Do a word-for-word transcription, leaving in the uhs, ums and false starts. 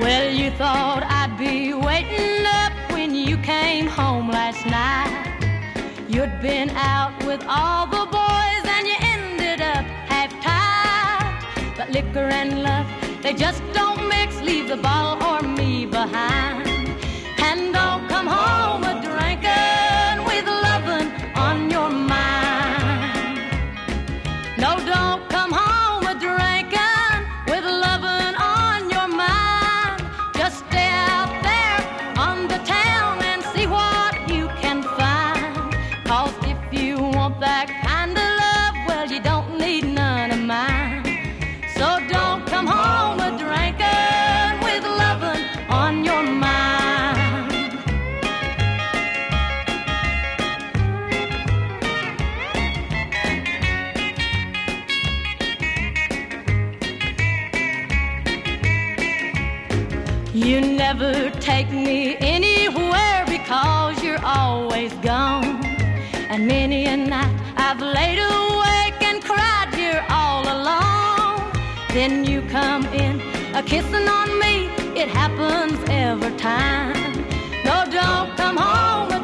Well, you thought I'd be waiting up when you came home last night. You'd been out with all the boys and you ended up half-tied. But liquor and love, they just don't mix. Leave the bottle or me behind. And don't come home a drinking with lovin' on your mind. No, don't come home a drinking with lovin' on your mind. Just stay out there on the town and see what you can find. 'Cause if you want that kind of love, well, you don't need none of mine. So don't come home a drinking with lovin' on your mind. You never take me anywhere because you're always gone. And many a night I've laid awake and cried here all alone. Then you come in a kissing on me, it happens every time. No, don't come home